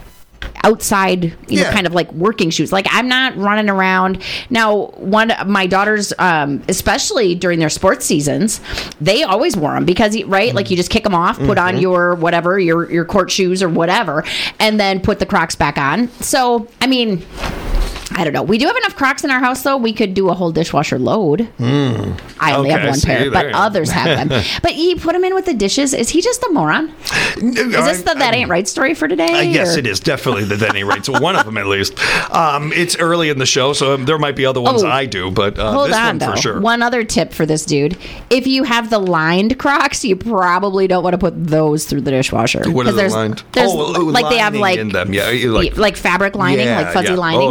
outside, you know, Yeah. kind of like working shoes. Like I'm not running around. Now, one of my daughters, um, especially during their sports seasons, they always wore them because, right? Like you just kick them off, put on your whatever, your, your court shoes or whatever, and then put the Crocs back on. So, I mean, I don't know. We do have enough Crocs in our house, though. We could do a whole dishwasher load. Mm. I only Okay, have one see, pair, but there. others have them. But he put them in with the dishes. Is he just a moron? Is this the That Ain't Right story for today? Uh, yes, or- it is definitely the That Ain't Right. So one of them at least. Um, it's early in the show, so there might be other ones Oh, I do, but uh, Hold this on, one though. for sure. One other tip for this dude: if you have the lined Crocs, you probably don't want to put those through the dishwasher. What are 'Cause the there's, lined? There's Oh, like they have lining like in them. Yeah, you like, like, fabric lining, yeah, like fuzzy yeah. lining. Oh yeah, definitely.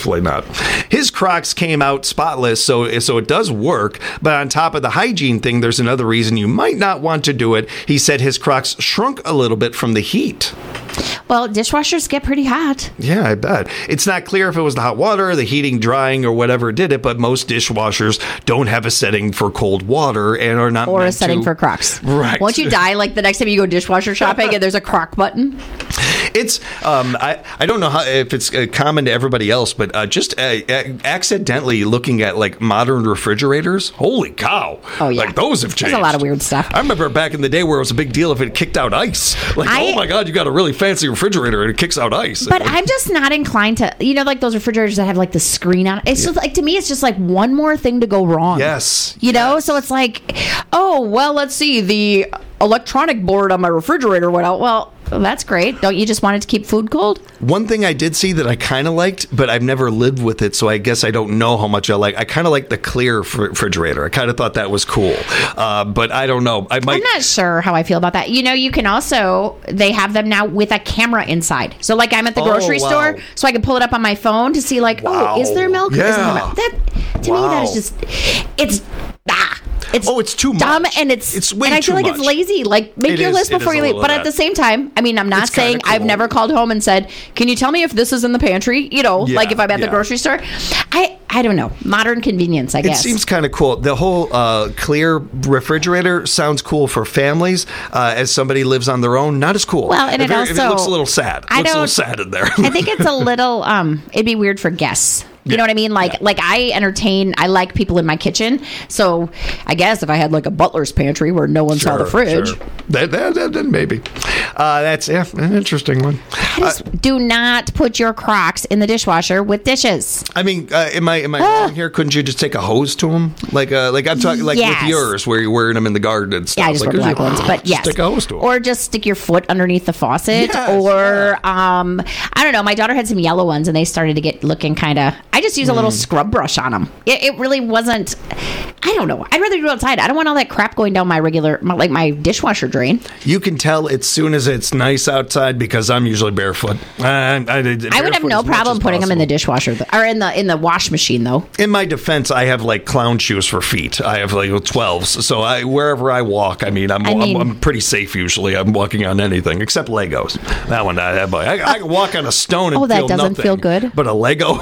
hopefully not. His Crocs came out spotless, so so it does work. But on top of the hygiene thing, there's another reason you might not want to do it. He said his Crocs shrunk a little bit from the heat. Well, dishwashers get pretty hot. Yeah, I bet. It's not clear if it was the hot water, the heating, drying, or whatever did it, but most dishwashers don't have a setting for cold water and are not Or a meant setting to- for Crocs. Right. Won't you die like the next time you go dishwasher shopping and there's a Croc button? It's um, I I don't know how if it's uh, common to everybody else, but uh, just uh, uh, accidentally looking at like modern refrigerators. Holy cow! Oh, yeah. Like those have There's changed. a lot of weird stuff. I remember back in the day where it was a big deal if it kicked out ice. Like, I- oh my god, you got a really fancy refrigerator and it kicks out ice. But I'm just not inclined to, you know, like those refrigerators that have like the screen on it. It's just like, to me, it's just like one more thing to go wrong. Yes. You know, so it's like, oh, well, let's see, the electronic board on my refrigerator went out. Well, that's great. Don't you just want it to keep food cold? One thing I did see that I kind of liked, but I've never lived with it, so I guess I don't know how much I like. I kind of like the clear fr- refrigerator. I kind of thought that was cool, uh, but I don't know. I might. I'm not sure how I feel about that. You know, you can also, they have them now with a camera inside. So, like, I'm at the Oh, grocery wow. store, so I can pull it up on my phone to see, like, Wow. oh, is there milk? Or isn't there Yeah. milk? That, to me, that Wow. is just, it's, ah. It's Oh, it's too dumb, much. and it's It's way and I feel too like it's much. lazy. Like, make It your is- list it is before a you leave. little But of at the that. same time, I mean, I'm not It's kinda saying I've cool. never called home and said, "Can you tell me if this is in the pantry?" You know, Yeah, like if I'm at the yeah. grocery store. I I don't know. Modern convenience, I It guess. seems kind of cool. The whole uh, clear refrigerator sounds cool for families. Uh, as somebody lives on their own, not as cool. Well, and it Very- also- looks a little sad. I looks a little don't- sad in there. I think it's a little um it'd be weird for guests. You Yeah. know what I mean? Like Yeah. like I entertain I like people in my kitchen. So I guess if I had like a butler's pantry where no one saw the fridge. Sure. That, that, that, that maybe. Uh, that's yeah, an interesting one. I just do not put your Crocs in the dishwasher with dishes. I mean, uh, am I am I Ah. wrong here? Couldn't you just take a hose to them? Like uh, like I'm talking like Yes. with yours, where you're wearing them in the garden and stuff. Yeah, I just like, wear black just- ones, but just yes. stick a hose to 'em. Or just stick your foot underneath the faucet. Yes, or um, I don't know. My daughter had some yellow ones, and they started to get looking kind of. I just use a Hmm. little scrub brush on them. It, it really wasn't. I don't know. I'd rather do it outside. I don't want all that crap going down my regular, my, like my dishwasher drain. You can tell as soon as it's nice outside because I'm usually barefoot. I, I, I, I would have no problem putting them in the dishwasher th- or in the in the wash machine, though. In my defense, I have like clown shoes for feet. I have like twelves, so I wherever I walk, I mean, I'm I mean- I'm, I'm pretty safe usually. I'm walking on anything except Legos. That one, I, I, I can walk on a stone and Oh, that feel doesn't nothing. feel good? But a Lego,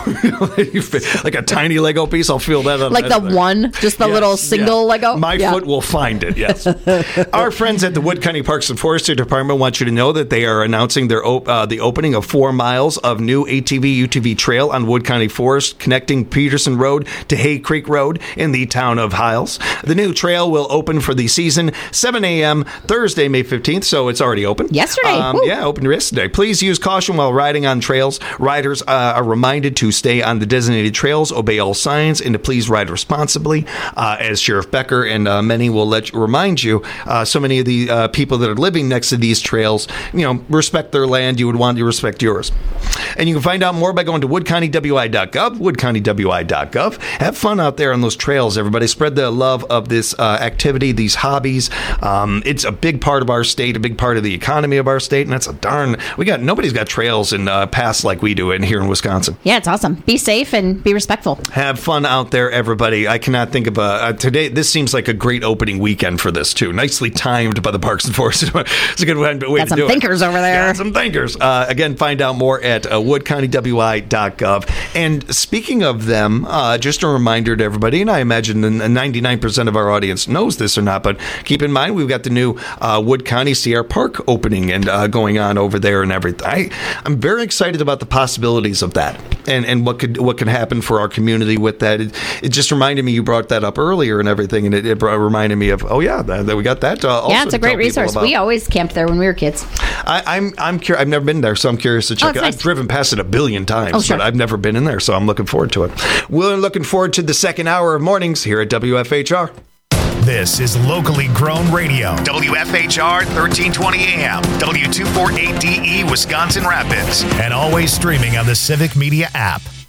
like a tiny Lego piece, I'll feel that. On Like the anything. one, just the Yes, little single yeah. Lego? My Yeah. foot will find it, yes. Our friends at the Wood County Parks and Forestry Department want you to know that they are announcing their op- uh, the opening of four miles of new A T V U T V trail on Wood County Forest, connecting Peterson Road to Hay Creek Road in the town of Hiles. The new trail will open for the season seven a.m. Thursday, May fifteenth, so it's already open. Yesterday. Um, Woo. yeah, opened yesterday. Please use caution while riding on trails. Riders uh, are reminded to stay on the designated trails, obey all signs, and to please ride responsibly. Uh, as Sheriff Becker and uh, many will let you, remind you, uh, so many of the uh, people that are living next to these trails, you know, respect their land. You would want to respect yours. And you can find out more by going to wood county w i dot gov, wood county w i dot gov. Have fun out there on those trails, everybody. Spread the love of this uh, activity, these hobbies. Um, it's a big part of our state, a big part of the economy of our state, and that's a darn. We got nobody's got trails and uh, paths like we do in here in Wisconsin. Yeah, it's awesome. Be safe and be respectful. Have fun out there, everybody. I cannot think of a uh, today. This seems like a great opening weekend for this too. Nicely timed by the Parks and Forest. It's a good way, way Got to some do thinkers it. over there. Got some thinkers. Uh, again, find out more at uh, wood county w i dot gov. And speaking of them, uh, just a reminder to everybody, and I imagine ninety-nine percent of our audience knows this or not, but keep in mind we've got the new uh, Wood County Sierra Park opening and uh, going on over there and everything. I, I'm very excited about the possibilities of that and, and what could what could happen for our community with that. It, it just reminded me you brought that up earlier and everything, and it, it reminded me of, oh yeah, that, that we got that. Uh, also Yeah, it's to a great tell people resource. about. We always camped there when we were kids. I, I'm I'm cur- I've never been there, so I'm curious to check Oh, it. it's nice. I've driven past it a billion times, Oh, sure. but I've never been in there, so I'm looking forward to it. We're looking forward to the second hour of mornings here at W F H R. This is locally grown radio. W F H R thirteen twenty A M, W two forty-eight D E, Wisconsin Rapids. And always streaming on the Civic Media app.